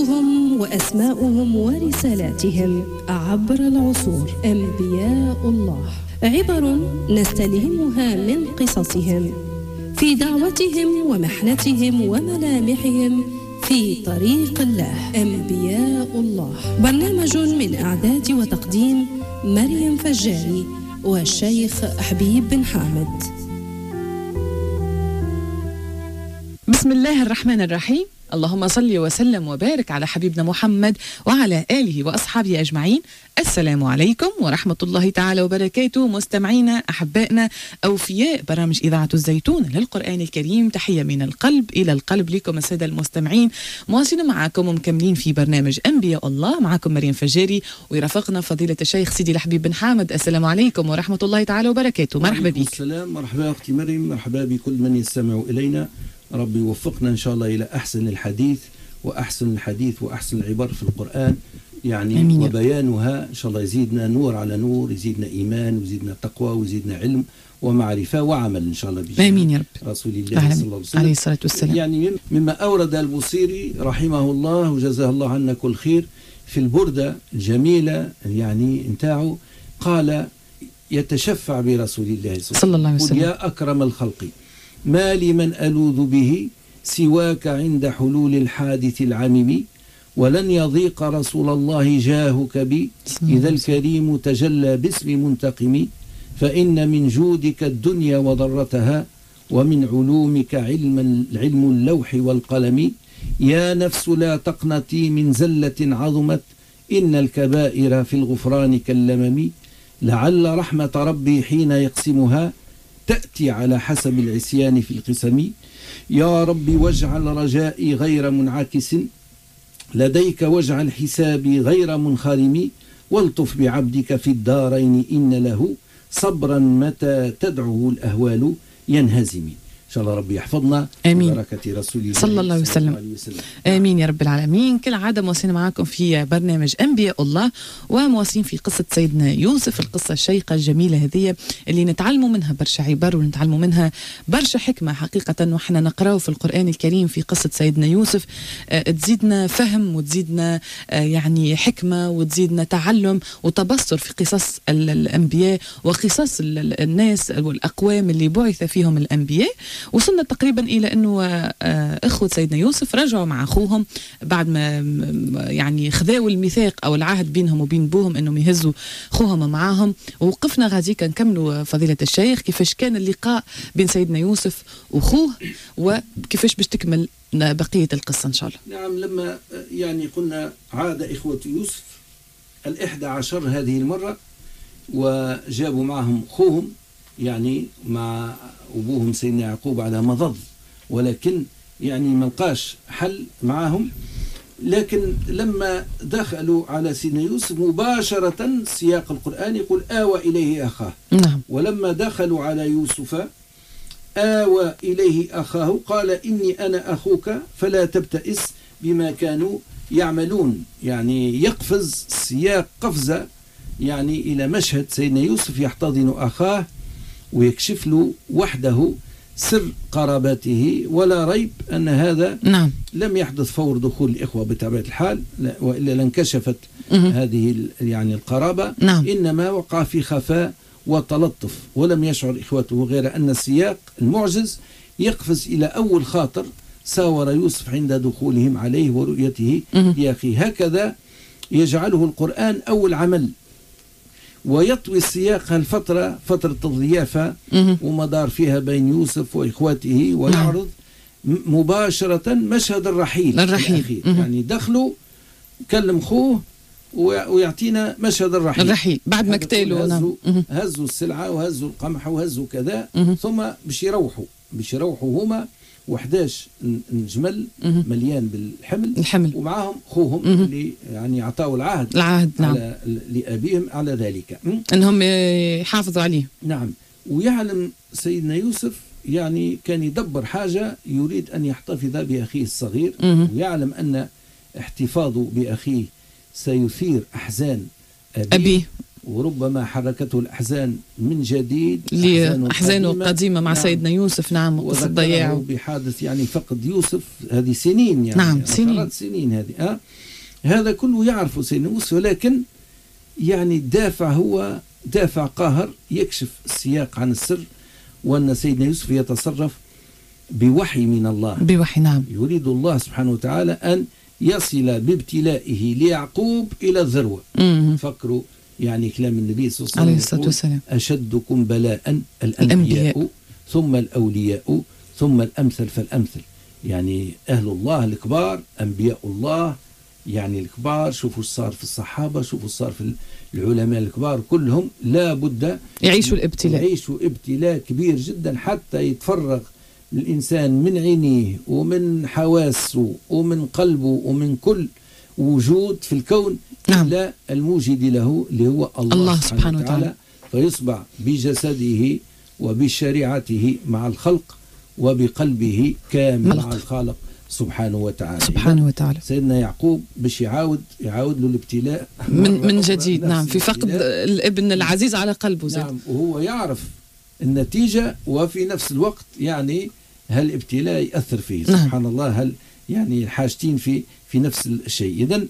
قصصهم وأسماؤهم ورسالاتهم عبر العصور. أنبياء الله، عبر نستلهمها من قصصهم في دعوتهم ومحنتهم وملامحهم في طريق الله. أنبياء الله، برنامج من إعداد وتقديم مريم فجاري والشيخ حبيب بن حامد. بسم الله الرحمن الرحيم. اللهم صل وسلم وبارك على حبيبنا محمد وعلى آله وأصحابه أجمعين. السلام عليكم ورحمة الله تعالى وبركاته. مستمعينا أحبائنا أوفياء برامج إذاعة الزيتون للقرآن الكريم، تحية من القلب إلى القلب لكم السادة المستمعين. مواصلين معكم ومكملين في برنامج أنبياء الله، معكم مريم فجاري ويرافقنا فضيلة الشيخ سيدي الحبيب بن حامد. السلام عليكم ورحمة الله تعالى وبركاته. مرحبا بك. السلام، مرحبا أختي مريم، مرحبا بكل من يستمع إلينا. ربي يوفقنا إن شاء الله إلى أحسن الحديث وأحسن العبر في القرآن، يعني أمين. وبيانها إن شاء الله يزيدنا نور على نور، يزيدنا إيمان ويزيدنا تقوى ويزيدنا علم ومعرفة وعمل إن شاء الله آمين يا رب. رسول الله صلى الله عليه وسلم عليه الصلاة والسلام. يعني مما أورد البوصيري رحمه الله وجزاه الله عنا كل خير في البردة الجميلة يعني انتاعه، قال يتشفع برسول الله صلى الله عليه وسلم: يا أكرم الخلق ما لمن ألوذ به سواك عند حلول الحادث العمم، ولن يضيق رسول الله جاهك بي إذا الكريم تجلى باسم منتقم، فإن من جودك الدنيا وضرتها ومن علومك علم اللوح والقلم، يا نفس لا تقنطي من زلة عظمت إن الكبائر في الغفران كاللمم، لعل رحمة ربي حين يقسمها تأتي على حسب العصيان في القسم، يا ربي واجعل رجائي غير منعكس لديك واجعل حسابي غير منخرم، والطف بعبدك في الدارين إن له صبرا متى تدعوه الأهوال ينهزم. إن شاء الله ربي يحفظنا. آمين. بركة رسول الله صلى الله عليه وسلم. آمين يا رب العالمين. كالعادة مواصلين معاكم في برنامج أنبياء الله، ومواصلين في قصة سيدنا يوسف، القصة الشيقة الجميلة هذه اللي نتعلموا منها برشا عبر ونتعلموا منها برشا حكمة حقيقة. وحنا نقرأه في القرآن الكريم في قصة سيدنا يوسف تزيدنا فهم وتزيدنا يعني حكمة وتزيدنا تعلم وتبصر في قصص الأنبياء وقصص الناس والأقوام اللي بعث فيهم الأنبياء. وصلنا تقريبا إلى أنه إخوة سيدنا يوسف رجعوا مع أخوهم بعد ما يعني خذاوا الميثاق أو العهد بينهم وبين بوهم أنهم يهزوا أخوهم معاهم. ووقفنا غادي نكملوا فضيلة الشيخ كيفاش كان اللقاء بين سيدنا يوسف وأخوه وكيفاش باش تكمل بقية القصة إن شاء الله. نعم، لما يعني قلنا عاد إخوة يوسف 11 هذه المرة وجابوا معهم أخوهم، يعني مع أبوهم سيدنا يعقوب على مضض، ولكن يعني ما لقاش حل معهم. لكن لما دخلوا على سيدنا يوسف مباشرة سياق القرآن يقول آوى إليه أخاه. نعم. ولما دخلوا على يوسف آوى إليه أخاه قال إني أنا أخوك فلا تبتئس بما كانوا يعملون. يعني يقفز سياق قفزة يعني إلى مشهد سيدنا يوسف يحتضن أخاه ويكشف له وحده سر قرابته، ولا ريب أن هذا نعم لم يحدث فور دخول الإخوة بطبيعة الحال، وإلا لانكشفت هذه يعني القرابة. نعم. إنما وقع في خفاء وتلطف، ولم يشعر إخوته غير أن السياق المعجز يقفز إلى أول خاطر ساور يوسف عند دخولهم عليه ورؤيته لأخي. هكذا يجعله القرآن أول عمل، ويطوي السياق هالفترة فترة الضيافة ومدار فيها بين يوسف وإخوته، ويعرض مباشرة مشهد الرحيل. يعني دخلوا كلم خوه ويعطينا مشهد الرحيل بعد ما اكتالوا هزوا السلعة وهزوا القمح وهزوا كذا، ثم باش يروحوا هما و11 جمل مليان بالحمل ومعهم خوهم اللي يعني اعطاوا العهد نعم. لأبيهم على ذلك انهم يحافظوا عليه. نعم. ويعلم سيدنا يوسف يعني كان يدبر حاجة يريد أن يحتفظ بأخيه الصغير، ويعلم أن احتفاظه بأخيه سيثير أحزان أبيه وربما حركته الأحزان من جديد، أحزانه قديمة مع سيدنا يوسف. نعم. وقصة ضياعه بحادث يعني فقد يوسف، هذه سنين يعني. نعم سنين هذه. هذا كله يعرفه سيدنا يوسف، ولكن يعني الدافع هو دافع قاهر يكشف السياق عن السر، وأن سيدنا يوسف يتصرف بوحي من الله. بوحي. نعم. يريد الله سبحانه وتعالى أن يصل بابتلائه ليعقوب إلى الذروة. فكروا يعني كلام النبي صلى الله عليه وسلم: أشدكم بلاء الأنبياء ثم الأولياء ثم الأمثل فالأمثل. يعني أهل الله الكبار، أنبياء الله يعني الكبار. شوفوا صار في الصحابة، شوفوا صار في العلماء الكبار، كلهم لا بد يعيشوا الابتلاء، يعيشوا ابتلاء كبير جدا حتى يتفرغ الإنسان من عينيه ومن حواسه ومن قلبه ومن كل وجود في الكون إلا الموجد له اللي هو الله سبحانه وتعالى، فيصبح بجسده وبشريعته مع الخلق وبقلبه كامل مع الخالق سبحانه وتعالى. سيدنا يعقوب باش يعاود له الابتلاء من جديد. نعم. في فقد الابن العزيز على قلبه زاد. نعم. وهو يعرف النتيجة، وفي نفس الوقت يعني هالابتلاء يأثر فيه. سبحان الله. هل يعني الحاجتين في نفس الشيء. إذن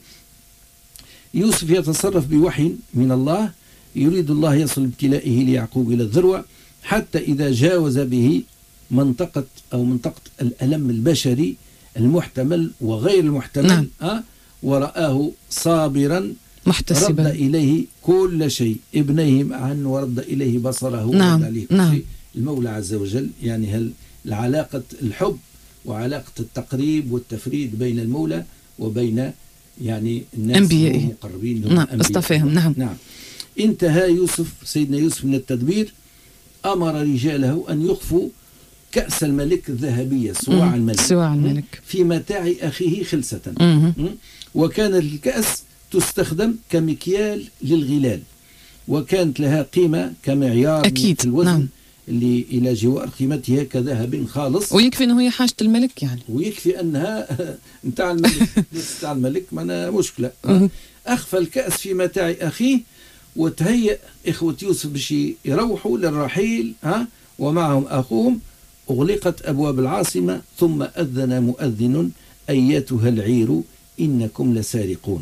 يوسف يتصرف بوحي من الله، يريد الله يصل ابتلائه ليعقوب إلى الذروة، حتى إذا جاوز به منطقة الألم البشري المحتمل وغير المحتمل. ورآه صابرا محتسبا، رد إليه كل شيء، ابنيه معا ورد إليه بصره. نعم. المولى عز وجل يعني العلاقة الحب وعلاقة التقريب والتفريد بين المولى وبين يعني الناس المقربين. نعم. اصطفاهم. نعم. انتهى سيدنا يوسف من التدبير، أمر رجاله أن يخفوا كأس الملك الذهبية، صواع الملك في متاع أخيه خلسة. وكان الكأس تستخدم كمكيال للغلال، وكانت لها قيمة كمعيار أكيد. في الوزن. اللي إلى جوار قيمتها كذهب خالص. ويكفي أنه هي حاجة الملك يعني، ويكفي أنها نتاع الملك. نتاع الملك ما مشكلة. أخفى الكأس في متاع أخيه، وتهيأ إخوة يوسف باش يروحوا للرحيل ومعهم أخوهم. أغلقت أبواب العاصمة، ثم أذن مؤذن: أيتها العير إنكم لسارقون.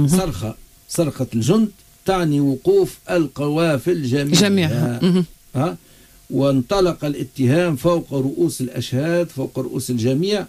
صرخة الجند تعني وقوف القوافل جميعها. وانطلق الاتهام فوق رؤوس الأشهاد، فوق رؤوس الجميع،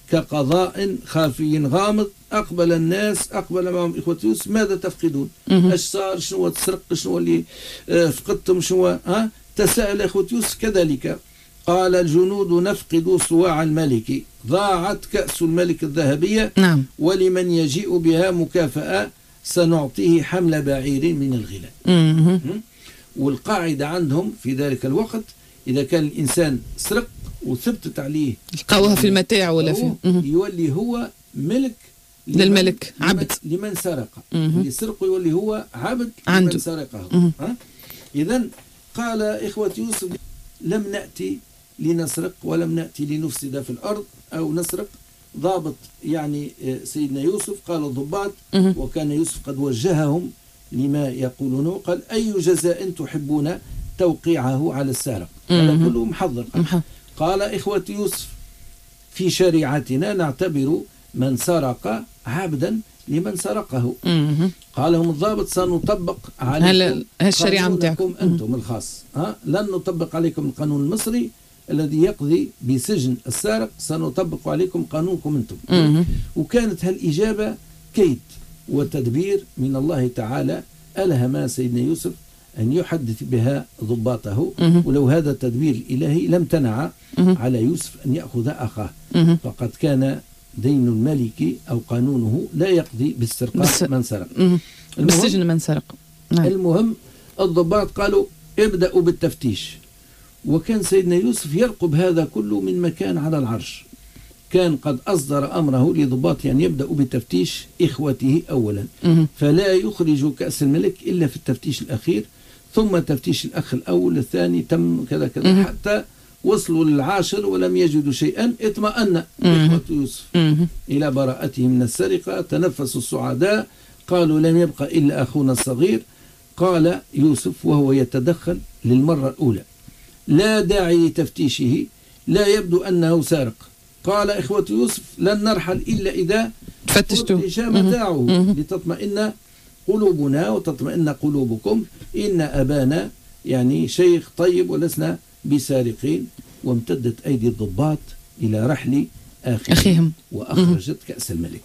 كقضاء خافي غامض. أقبل الناس، أقبل معهم إخوة يوسف: ماذا تفقدون؟ ايش صار؟ شنو تسرق؟ شنو اللي فقدتم؟ شنو تساءل إخوة يوسف كذلك. قال الجنود: نفقد صواع الملك، ضاعت كأس الملك الذهبية. نعم. ولمن يجيء بها مكافأة سنعطيه حمل بعير من الغلال. والقاعدة عندهم في ذلك الوقت: إذا كان الإنسان سرق وثبتت عليه لقوها في المتاع ولا في يولي هو ملك للملك، عبد لمن سرق. اللي سرقه يولي هو عبد لمن سرقه. إذن قال إخوة يوسف: لم نأتي لنسرق ولم نأتي لنفسد في الأرض أو نسرق. ضابط يعني سيدنا يوسف قال الضباط، وكان يوسف قد وجههم لما يقولونه، قال: أي جزاء تحبون توقيعه على السارق؟ هذا كله محضر. قال إخوة يوسف: في شريعتنا نعتبر من سرق عبدا لمن سرقه. قال لهم الضابط: سنطبق عليكم قانونكم أنتم الخاص، لن نطبق عليكم القانون المصري الذي يقضي بسجن السارق، سنطبق عليكم قانونكم أنتم. وكانت هالإجابة كيد وتدبير من الله تعالى، ألهم سيدنا يوسف أن يحدث بها ضباطه. ولو هذا التدبير الإلهي لم تنع على يوسف أن يأخذ أخاه، فقد كان دين الملك أو قانونه لا يقضي بالسرقة من سرق، بالسجن من سرق. المهم الضباط قالوا: ابدأوا بالتفتيش. وكان سيدنا يوسف يرقب هذا كله من مكان على العرش. كان قد أصدر أمره لضباط أن يبدأوا بتفتيش إخوته أولا، فلا يخرج كأس الملك إلا في التفتيش الأخير، ثم تفتيش الأخ الأول الثاني، تم كذا كذا حتى وصلوا للعاشر ولم يجدوا شيئا. اطمأن إخوة يوسف إلى براءته من السرقة، تنفسوا السعداء، قالوا: لم يبقى إلا أخونا الصغير. قال يوسف وهو يتدخل للمرة الأولى: لا داعي لتفتيشه، لا يبدو أنه سارق. قال إخوة يوسف: لن نرحل إلا إذا فتش متاعه لتطمئن قلوبنا وتطمئن قلوبكم، إن أبانا يعني شيخ طيب ولسنا بسارقين. وامتدت أيدي الضباط إلى رحل أخيهم وأخرجت كأس الملك.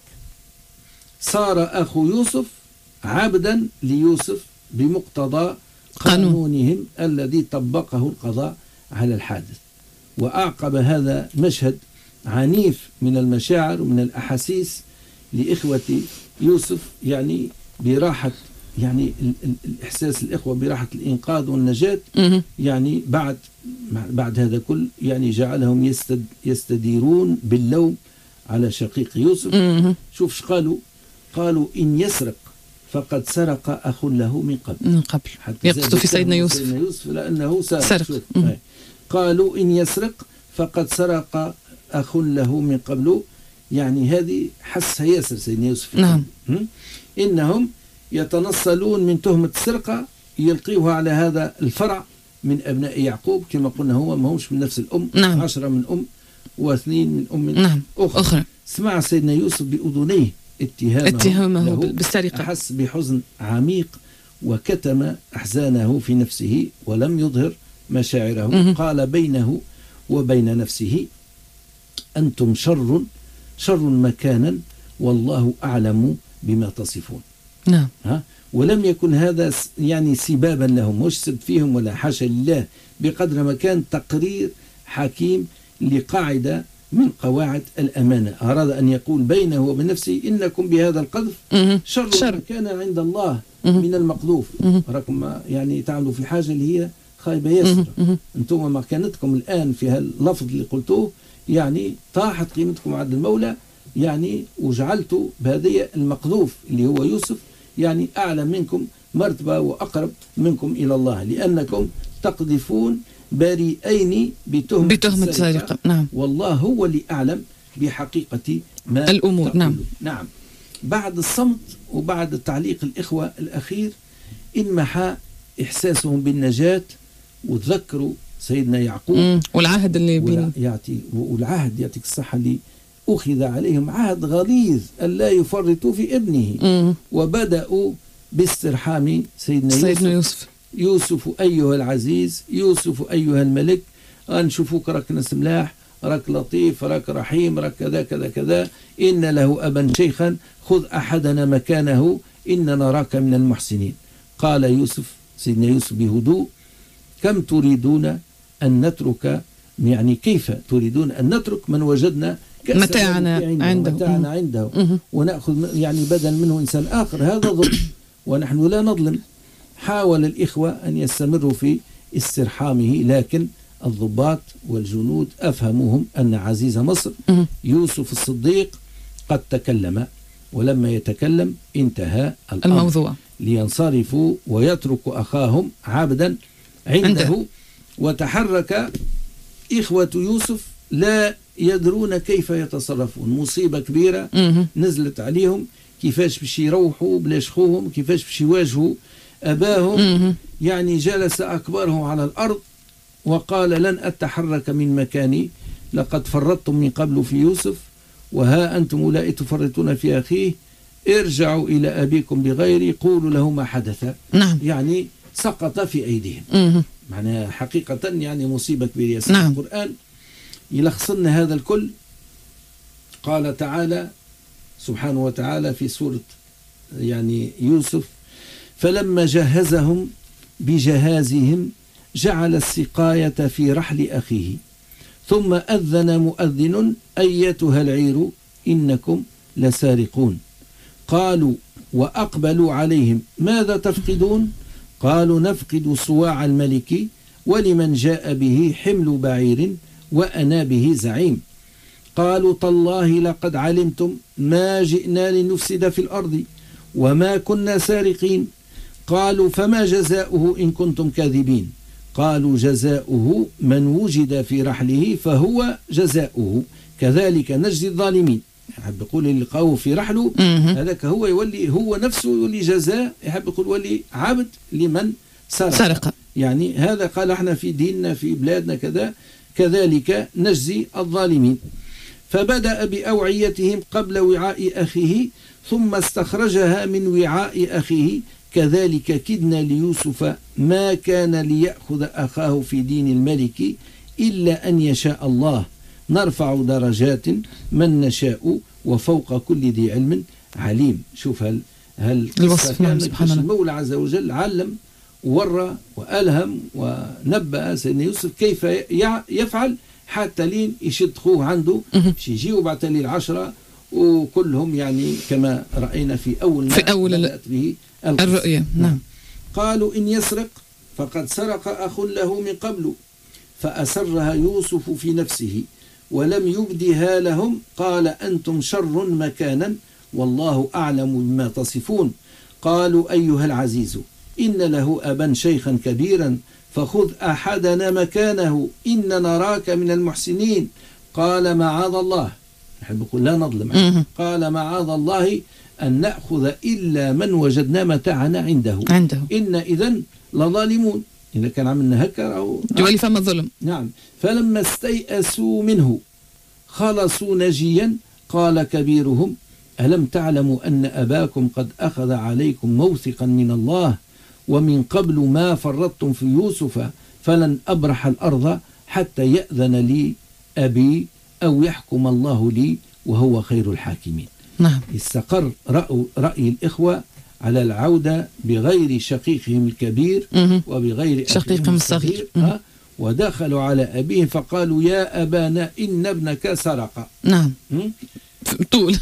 صار أخو يوسف عبدا ليوسف بمقتضى قانونهم الذي طبقه القضاء على الحادث. وأعقب هذا مشهد عنيف من المشاعر ومن الأحاسيس لإخوة يوسف، يعني براحة، يعني الإحساس الإخوة براحة الإنقاذ والنجاة. يعني بعد هذا كل يعني جعلهم يستديرون باللوم على شقيق يوسف. شوف قالوا إن يسرق فقد سرق أخ له من قبل يقصد في سيدنا يوسف لأنه سرق. قالوا إن يسرق فقد سرق أخ له من قبل، يعني هذه حسها ياسر سيدنا يوسف. نعم. إنهم يتنصلون من تهمة السرقة، يلقيوها على هذا الفرع من أبناء يعقوب، كما قلنا هو ما همش من نفس الأم. نعم. 10 من أم و2 من أم نعم. أخرى. سمع سيدنا يوسف بأذنيه اتهامه بالسرقة، أحس بحزن عميق وكتم أحزانه في نفسه ولم يظهر مشاعره. قال بينه وبين نفسه: أنتم شر مكانا والله أعلم بما تصفون. نعم. ولم يكن هذا يعني سبابا لهم، مش سب فيهم ولا حاشا لله، بقدر ما كان تقرير حكيم لقاعدة من قواعد الأمانة. أراد أن يقول بينه وبين نفسه: إنكم بهذا القذف شر مكانا عند الله من المقذوف. راكم يعني تعملوا في حاجة اللي هي خايبة ياسر. أنتم مكانتكم الآن في هاللفظ اللي قلتوه يعني طاحت قيمتكم عند المولى، يعني وجعلتوا بهذه المقذوف اللي هو يوسف يعني أعلى منكم مرتبة وأقرب منكم إلى الله، لأنكم تقذفون بريئين بتهمة سرقة. نعم. والله هو اللي أعلم بحقيقة ما الأمور. نعم. بعد الصمت وبعد تعليق الإخوة الأخير انمحى إحساسهم بالنجاة، وتذكروا سيدنا يعقوب والعهد اللي والعهد يعطيك الصحة اللي أخذ عليهم، عهد غليظ ألا يفرطوا في ابنه. وبدأوا باسترحام سيدنا يوسف أيها العزيز، يوسف أيها الملك، نشوفوك راك ناس ملاح، راك لطيف، راك رحيم، راك كذا كذا كذا، إن له أبا شيخا خذ أحدنا مكانه إن نراك من المحسنين. قال سيدنا يوسف بهدوء: كم تريدون أن نترك، يعني كيف تريدون أن نترك من وجدنا متاعنا عنده ونأخذ يعني بدل منه إنسان آخر؟ هذا ظلم ونحن لا نظلم. حاول الإخوة أن يستمروا في استرحامه، لكن الضباط والجنود أفهموهم أن عزيز مصر يوسف الصديق قد تكلم، ولما يتكلم انتهى الموضوع، لينصرفوا ويتركوا أخاهم عبدا عنده. وتحرك إخوة يوسف لا يدرون كيف يتصرفون. مصيبة كبيرة نزلت عليهم، كيفاش باش يروحوا بلاش خوهم، كيفاش باش يواجهوا أباهم. يعني جلس أكبرهم على الأرض وقال: لن أتحرك من مكاني، لقد فرطتم من قبل في يوسف وها أنتم أولئك تفرطون في أخيه، ارجعوا إلى أبيكم بغيري، قولوا له ما حدث. نعم. يعني سقط في أيديهم. معناها حقيقة يعني مصيبة كبيرة. نعم. القرآن يلخص لنا هذا الكل. قال تعالى سبحانه وتعالى في سورة يعني يوسف: فلما جهزهم بجهازهم جعل السقاية في رحل أخيه ثم أذن مؤذن أيتها العير إنكم لسارقون. قالوا وأقبلوا عليهم: ماذا تفقدون؟ قالوا نفقد صواع الملك ولمن جاء به حمل بعير وأنا به زعيم. قالوا تالله لقد علمتم ما جئنا لنفسد في الأرض وما كنا سارقين. قالوا فما جزاؤه إن كنتم كاذبين؟ قالوا جزاؤه من وجد في رحله فهو جزاؤه كذلك نجزي الظالمين. يحب يقول اللي لقاوه في رحله هذاك هو يولي هو نفسه يولي جزاء، يحب يقول ولي عبد لمن سرق. يعني هذا قال احنا في ديننا في بلادنا كذا كذلك نجزي الظالمين. فبدأ بأوعيتهم قبل وعاء أخيه ثم استخرجها من وعاء أخيه، كذلك كدنا ليوسف ما كان ليأخذ أخاه في دين الملك إلا أن يشاء الله، نرفع درجات من نشاء وفوق كل ذي علم عليم. شوف الوصف. نعم سبحان الله. المولى عز وجل علم وورى وألهم ونبأ سيدنا يوسف كيف يفعل حتى لين يشد خوه عنده باش يجيوا بعد تالي 10 وكلهم يعني كما رأينا في أول بدأت به الرؤية. نعم. قالوا إن يسرق فقد سرق أخ له من قبل فأسرها يوسف في نفسه ولم يبدها لهم قال أنتم شر مكانا والله أعلم بما تصفون. قالوا أيها العزيز إن له أبا شيخا كبيرا فخذ أحدنا مكانه إن نراك من المحسنين. قال معاذ الله، نحب نقول لا نظلم، قال معاذ الله أن نأخذ إلا من وجدنا متاعنا عنده إن إذن لظالمون. إذا كان عملنا هكا أو جوالي فما ظلم. نعم. فلما استيأسوا منه خلصوا نجيا قال كبيرهم ألم تعلموا أن أباكم قد أخذ عليكم موثقا من الله ومن قبل ما فرطتم في يوسف فلن أبرح الأرض حتى يأذن لي أبي أو يحكم الله لي وهو خير الحاكمين. نعم. استقر رأي الإخوة على العودة بغير شقيقهم الكبير وبغير شقيقهم الصغير، ودخلوا على أبيهم فقالوا يا أبانا إن ابنك سرق. نعم. طول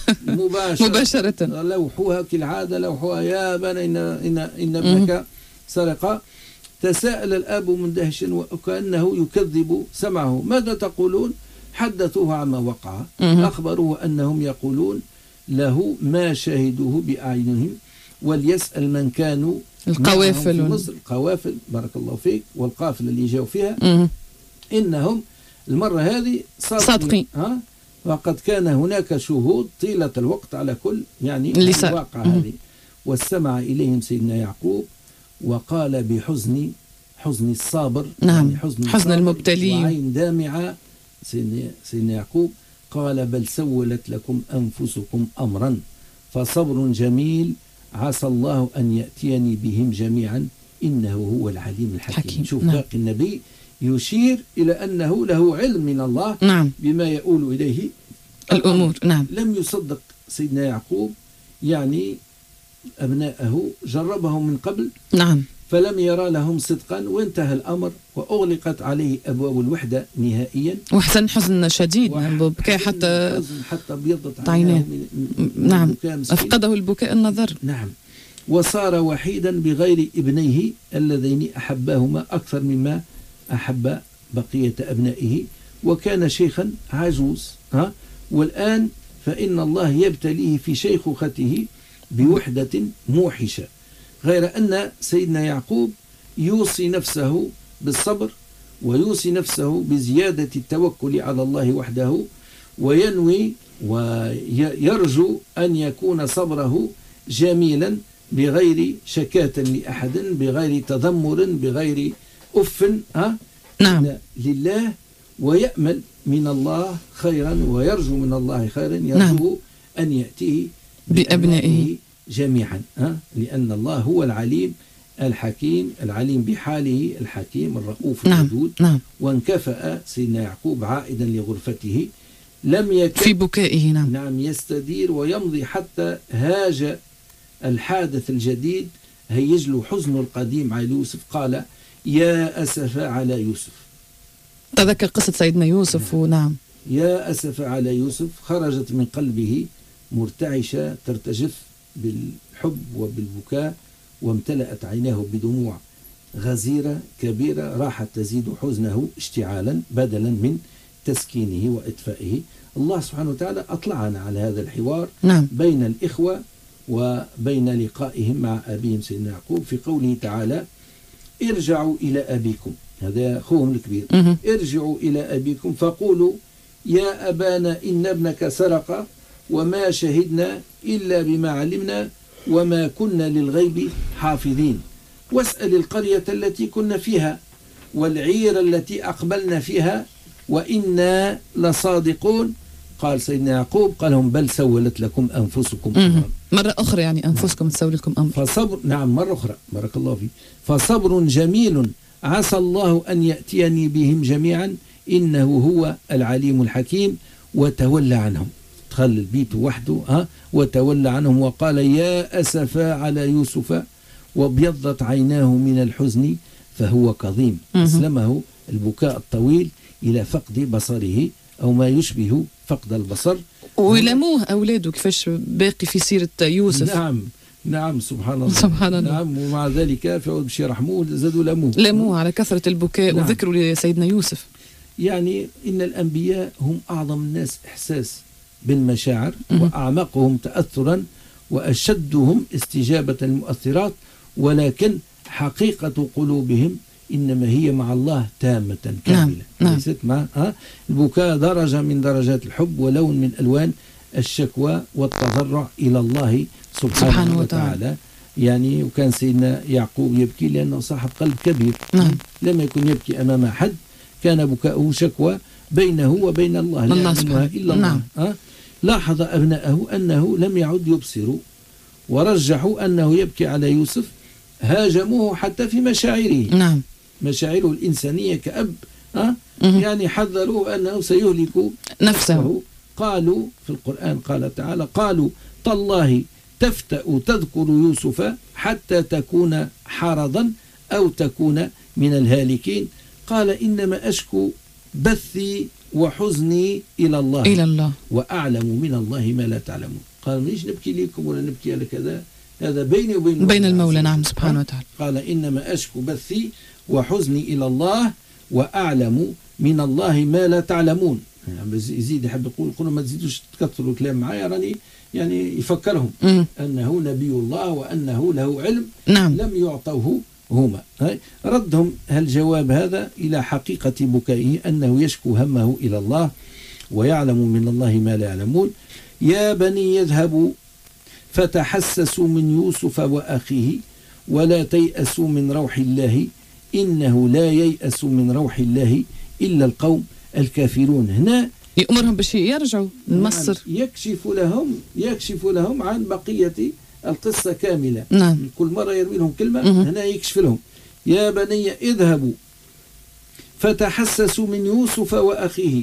مباشرة لوحوها كالعادة، لوحوها يا أبانا إن ابنك سرق. تساءل الأب مندهش وكأنه يكذب سمعه. ماذا تقولون؟ حدثوه عما وقع، أخبروه أنهم يقولون له ما شاهدوه بأعينهم وليسأل من كانوا القوافل في مصر. القوافل بارك الله فيك والقافلة اللي جاوا فيها إنهم المرة هذه صادقين. وقد كان هناك شهود طيلة الوقت على كل يعني الواقع هذه. واستمع إليهم سيدنا يعقوب وقال بحزن الصابر. نعم. يعني حزن المبتلي وعين دامعة. سيدنا يعقوب قال بل سولت لكم أنفسكم أمرا فصبر جميل عسى الله أن يأتيني بهم جميعا إنه هو العليم الحكيم. شوف باقي النبي يشير إلى أنه له علم من الله. نعم. بما يؤول إليه الأمور. نعم. لم يصدق سيدنا يعقوب يعني أبناءه، جربهم من قبل. نعم. فلم يرى لهم صدقا وانتهى الأمر وأغلقت عليه أبواب الوحدة نهائيا. وحزن حزن شديد بكى حتى بيضت عيناه. نعم. أفقده البكاء النظر. نعم. وصار وحيدا بغير ابنيه اللذين أحباهما أكثر مما أحب بقية أبنائه، وكان شيخا عجوز. والآن فإن الله يبتليه في شيخوخته بوحدة موحشة. غير أن سيدنا يعقوب يوصي نفسه بالصبر ويوصي نفسه بزيادة التوكل على الله وحده، وينوي ويرجو أن يكون صبره جميلا بغير شكاة لأحد، بغير تذمر، بغير أف. نعم. لله، ويأمل من الله خيرا ويرجو من الله خيرا، يرجو أن يأتيه بأبنائه جميعا. لأن الله هو العليم الحكيم، العليم بحاله، الحكيم الرؤوف الودود. نعم. وانكفأ سيدنا يعقوب عائدا لغرفته لم يكن في بكائه. نعم يستدير ويمضي حتى هاج الحادث الجديد، هيج له حزن القديم على يوسف. قال يا أسف على يوسف. تذكر قصة سيدنا يوسف. ونعم يا أسف على يوسف، خرجت من قلبه مرتعشة ترتجف بالحب وبالبكاء، وامتلأت عيناه بدموع غزيرة كبيرة راحت تزيد حزنه اشتعالا بدلا من تسكينه وإطفائه. الله سبحانه وتعالى أطلعنا على هذا الحوار بين الإخوة وبين لقائهم مع أبيهم سيدنا يعقوب في قوله تعالى ارجعوا إلى أبيكم، هذا أخوهم الكبير، ارجعوا إلى أبيكم فقولوا يا أبانا إن ابنك سرق وما شهدنا إلا بما علمنا وما كنا للغيب حافظين. واسأل القرية التي كنا فيها والعير التي أقبلنا فيها وإنا لصادقون. قال سيدنا يعقوب قال لهم بل سولت لكم أنفسكم أمرا. مرة أخرى يعني أنفسكم تسول لكم أمر. فصبر، نعم مرة أخرى، بارك الله فيك. فصبر جميل عسى الله أن يأتيني بهم جميعا إنه هو العليم الحكيم. وتولى عنهم، تخلى البيت وحده وتولى عنهم وقال يا أسفا على يوسف وابيضت عيناه من الحزن فهو كظيم. أسلمه البكاء الطويل إلى فقد بصره أو ما يشبه فقد البصر. ولموه أولاده كيفاش باقي في سيرة يوسف. نعم سبحان الله. سبحان الله. نعم، ومع ذلك فعود باش يرحموه زادوا لموه على كثرة البكاء. نعم. وذكروا لسيدنا يوسف. يعني إن الأنبياء هم أعظم الناس إحساس بالمشاعر وأعمقهم تأثرا وأشدهم استجابة للمؤثرات، ولكن حقيقة قلوبهم إنما هي مع الله تامة كاملة. نعم. ليست مع البكاء درجة من درجات الحب ولون من ألوان الشكوى والتضرع إلى الله سبحانه وتعالى. يعني وكان سيدنا يعقوب يبكي لأنه صاحب قلب كبير. نعم. لم يكن يبكي أمام أحد، كان بكاؤه شكوى بينه وبين الله لا يعلمها إلا الله. نعم. لاحظ أبناءه أنه لم يعد يبصر ورجحوا أنه يبكي على يوسف، هاجموه حتى في مشاعره. نعم. مشاعره الإنسانية كأب يعني حذروه أنه سيهلك نفسه. قالوا في القرآن قال تعالى قالوا تالله تفتأ تذكر يوسف حتى تكون حرضا أو تكون من الهالكين. قال إنما أشكو بثي وحزني إلى الله وأعلم من الله ما لا تعلمون. قال مش نبكي لكم ولا نبكي على كذا، هذا بيني وبين بين المولى. نعم سبحانه وتعالى. قال إنما أشكو بثي وحزني إلى الله وأعلم من الله ما لا تعلمون. يعني يزيد يحب يقول ما تزيدوش تكثروا الكلام معايا، راني يعني يفكرهم أنه نبي الله وأنه له علم. نعم. لم يعطوه هما. ردهم الجواب هذا إلى حقيقة بكائه أنه يشكو همه إلى الله ويعلم من الله ما لا يعلمون. يا بني يذهبوا فتحسسوا من يوسف وأخيه ولا تيأسوا من روح الله إنه لا ييأس من روح الله إلا القوم الكافرون. هنا يأمرهم باش يرجعوا لمصر. يكشف لهم عن بقية القصة كاملة. نعم. كل مرة يروي لهم كلمة هنا يكشف لهم. يا بني اذهبوا فتحسسوا من يوسف وأخيه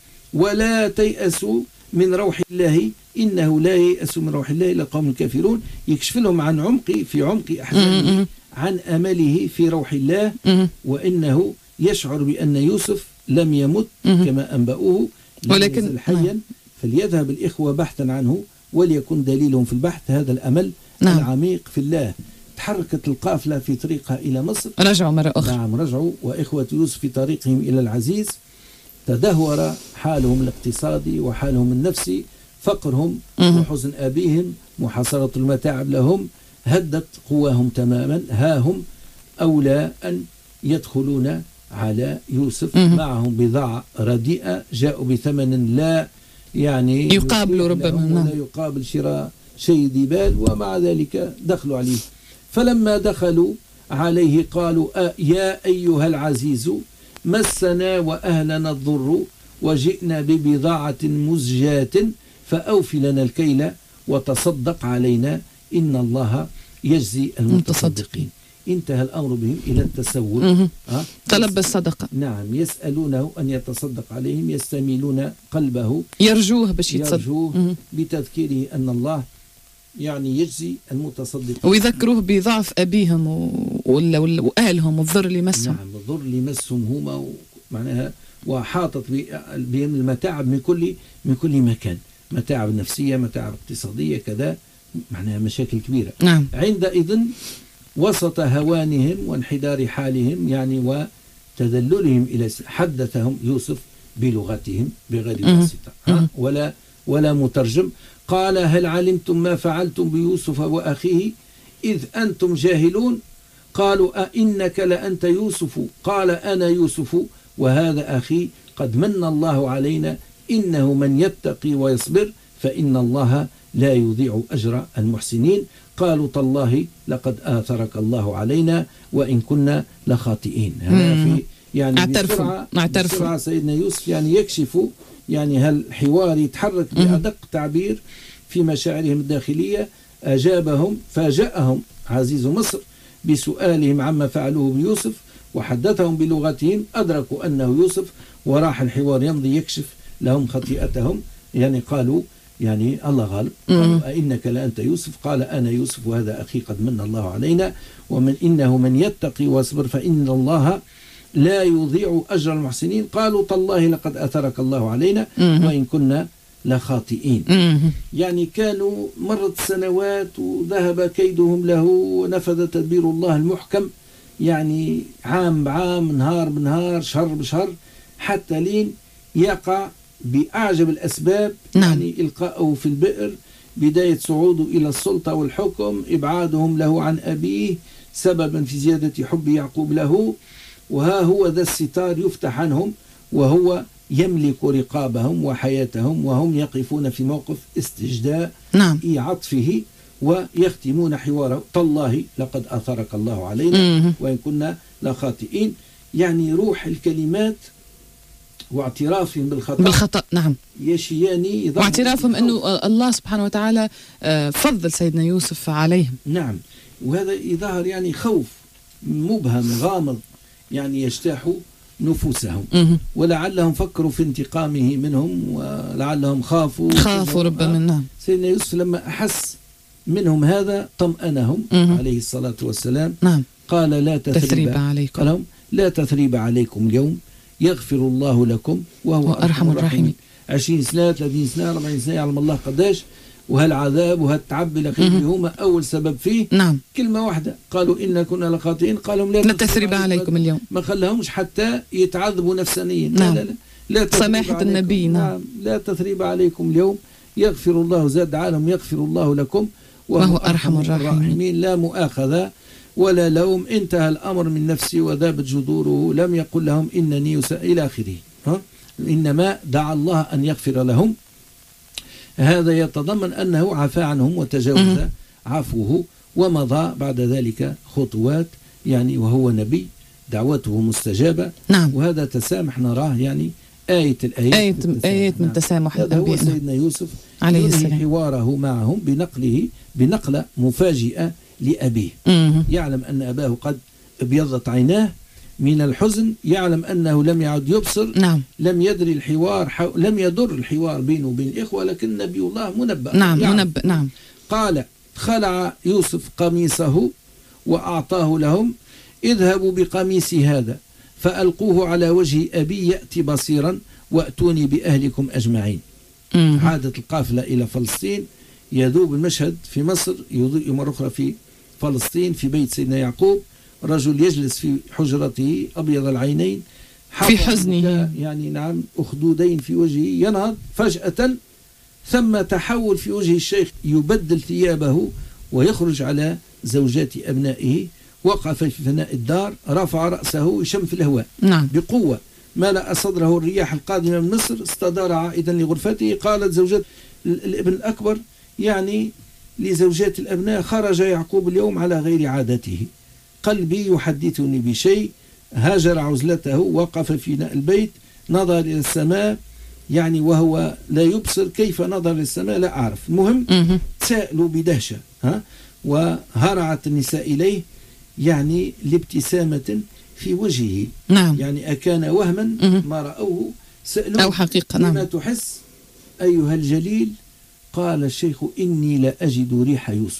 ولا تيأسوا من روح الله إنه لا ييأس من روح الله إلا القوم الكافرون. يكشف لهم عن عمق أحزانه، عن أمله في روح الله، وإنه يشعر بأن يوسف لم يمت كما أنبأوه ولكن حيا. فليذهب الإخوة بحثا عنه وليكن دليلهم في البحث هذا الأمل العميق في الله. تحركت القافلة في طريقها إلى مصر، رجعوا مرة أخرى. نعم رجعوا، وإخوة يوسف في طريقهم إلى العزيز. تدهور حالهم الاقتصادي وحالهم النفسي، فقرهم وحزن أبيهم، محاصرة المتاعب لهم هدت قواهم تماما. ها هم أولى أن يدخلون على يوسف معهم بضاعة رديئة، جاءوا بثمن لا يعني يقابل ربما ولا يقابل شراء شيء ديبال، ومع ذلك دخلوا عليه. فلما دخلوا عليه قالوا يا أيها العزيز مسنا وأهلنا الضر وجئنا ببضاعة مزجاة فأوف لنا الكيل وتصدق علينا إن الله يجزي المتصدقين. انتهى الأمر بهم إلى التسول. طلب الصدقة. نعم، يسألونه أن يتصدق عليهم، يستميلون قلبه، يرجوه باش يتصدق، بتذكيره أن الله يعني يجزي المتصدقين، ويذكروه بضعف أبيهم وأهلهم والضر اللي مسهم. نعم، الضر اللي مسهم هما معناها، وحاطت بهم المتاعب من كل مكان، متاعب نفسية، متاعب اقتصادية، كذا معناها مشاكل كبيرة. نعم. عندئذ وسط هوانهم وانحدار حالهم يعني وتذللهم إلى حدثهم يوسف بلغتهم بغير واسطة ولا مترجم. قال هل علمتم ما فعلتم بيوسف وأخيه إذ أنتم جاهلون؟ قالوا أئنك لأنت يوسف؟ قال أنا يوسف وهذا أخي قد من الله علينا إنه من يتقي ويصبر فإن الله لا يضيع أجر المحسنين. قالوا تالله لقد آثرك الله علينا وإن كنا لخاطئين. هذا في يعني بسرعة سيدنا يوسف يعني يكشف يعني هالحوار يتحرك بأدق تعبير في مشاعرهم الداخلية. أجابهم فاجأهم عزيز مصر بسؤالهم عما فعلوه بيوسف وحدثهم بلغتهم، أدركوا أنه يوسف وراح الحوار يمضي يكشف لهم خطيئتهم. يعني قالوا يعني الله غالب، قالوا أئنك لأنت يوسف؟ قال أنا يوسف وهذا أخي قد من الله علينا إنه من يتقي واصبر فإن الله لا يضيع أجر المحسنين. قالوا تالله لقد أثرك الله علينا وإن كنا لخاطئين. يعني كانوا مرت سنوات وذهب كيدهم له ونفذ تدبير الله المحكم، يعني عام بعام، نهار بنهار، شهر بشهر، حتى لين يقع بأعجب الأسباب. يعني إلقاءه في البئر، بداية صعوده إلى السلطة والحكم، إبعادهم له عن أبيه سببا في زيادة حب يعقوب له، وها هو ذا الستار يفتح عنهم وهو يملك رقابهم وحياتهم وهم يقفون في موقف استجداء عطفه ويختمون حواره تالله لقد أثرك الله علينا وإن كنا لخاطئين. يعني روح الكلمات واعترافهم بالخطأ نعم يشياني، واعترافهم أنه الله سبحانه وتعالى فضل سيدنا يوسف عليهم. نعم، وهذا يظهر يعني خوف مبهم غامض يعني يجتاح نفوسهم، ولعلهم فكروا في انتقامه منهم ولعلهم خافوا ربما. نعم. سيدنا يوسف لما أحس منهم هذا طمأنهم عليه الصلاة والسلام. نعم. قال لا تثريب عليكم، قال لهم لا تثريب عليكم اليوم يغفر الله لكم وهو أرحم الراحمين. 20 سنة 30 سنة 40 سنة يعلم الله قداش، وهالعذاب وهالتعب الأخير هما أول سبب فيه. نعم. كلمة واحدة قالوا إن كنا لخاطئين، قالوا لا تثريب عليكم اليوم، ما خلهمش حتى يتعذبوا نفسانيا. نعم. لا سماحة النبي. نعم. لا تثريب عليكم اليوم يغفر الله، زاد عالم يغفر الله لكم وهو أرحم الراحمين. لا مؤاخذة ولا لوم، انتهى الأمر من نفسي وذابت جذوره، لم يقل لهم إنني إلى آخره. إنما دعا الله أن يغفر لهم. هذا يتضمن أنه عفى عنهم وتجاوز عفوه ومضى بعد ذلك خطوات، يعني وهو نبي دعوته مستجابة. نعم. وهذا تسامح نراه، يعني آية من تسامح الأنبياء. هو سيدنا يوسف عليه السلام حواره معهم بنقلة مفاجئة لأبيه. يعلم أن أباه قد ابيضت عيناه من الحزن، يعلم أنه لم يعد يبصر. نعم. لم يدري الحوار لم يدر الحوار بينه وبين الإخوة، لكن نبي الله منبأ. نعم منبأ. نعم. قال خلع يوسف قميصه وأعطاه لهم، اذهبوا بقميصي هذا فألقوه على وجه أبي يأتي بصيرا وأتوني بأهلكم أجمعين. عادت القافلة إلى فلسطين، يذوب المشهد في مصر، يضيء مرة أخرى في فلسطين في بيت سيدنا يعقوب، رجل يجلس في حجرته أبيض العينين في حزنه، يعني نعم أخدودين في وجهه، ينهض فجأة ثم تحول في وجه الشيخ، يبدل ثيابه ويخرج على زوجات أبنائه، وقف في فناء الدار، رفع رأسه يشم في الهواء. نعم. بقوة، ملأ صدره الرياح القادمة من مصر، استدار عائدا لغرفته. قالت زوجات الابن الأكبر يعني لزوجات الأبناء خرج يعقوب اليوم على غير عادته، قلبي يحدثني بشيء. هاجر عزلته، وقف في فناء البيت، نظر إلى السماء، يعني وهو لا يبصر كيف نظر للسماء لا أعرف. المهم تساءلوا بدهشة، وهرعت النساء إليه يعني لابتسامة في وجهه. نعم. يعني أكان وهما ما رأوه، سألوه أو حقيقة. نعم. بما تحس أيها الجليل؟ قال الشيخ إني لا أجد ريح يوسف.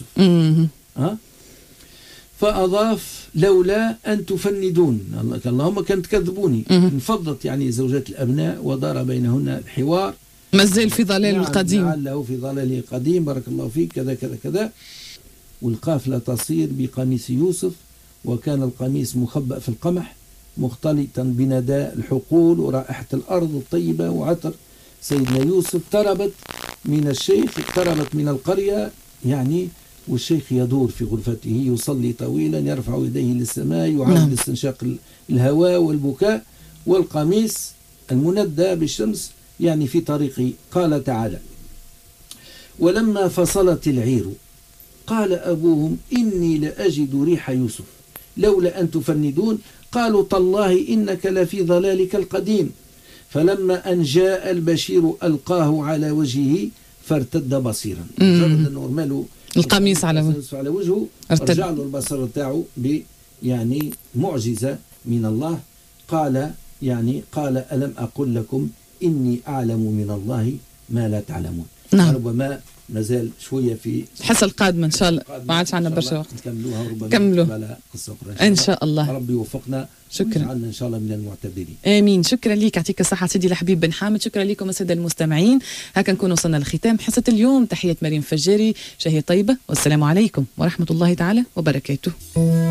فأضاف لولا أن تفندون، اللهم كانت تكذبوني. انفضت يعني زوجات الأبناء ودار بينهن الحوار، ما زال في ضلال القديم، لعله في ضلاله القديم، بارك الله فيك، كذا كذا كذا. والقافلة تصير بقميص يوسف، وكان القميص مخبأ في القمح مختلطا بنداء الحقول ورائحة الأرض الطيبة وعطر سيدنا يوسف. اقتربت من الشيخ، اقتربت من القرية يعني، والشيخ يدور في غرفته يصلي طويلا، يرفع يديه للسماء، يعاود استنشاق الهواء والبكاء، والقميص المندى بالشمس يعني في طريقه. قال تعالى ولما فصلت العير قال أبوهم إني لأجد ريح يوسف لولا أن تفندون. قالوا تالله إنك لفي ضلالك القديم. فلما أن جاء البشير ألقاه على وجهه فارتد بصيرا. مجرد أنه رماله القميص على وجهه رجع له البصر تاعه يعني معجزة من الله. قال ألم أقل لكم إني أعلم من الله ما لا تعلمون. نعم. ربما نزال شوية في الحصة القادمة إن شاء الله، ما عادش عندنا برشا وقت نكملوها وربما كملوا على قصة أخرى إن شاء الله. ربي يوفقنا. شكرا. ويجعلنا إن شاء الله من المعتبرين. آمين. شكرا ليك، يعطيك الصحة سيدي الحبيب بن حامد. شكرا لكم السادة المستمعين. هكا نكون وصلنا لختام حصة اليوم. تحية مريم فجاري، شهية طيبة، والسلام عليكم ورحمة الله تعالى وبركاته.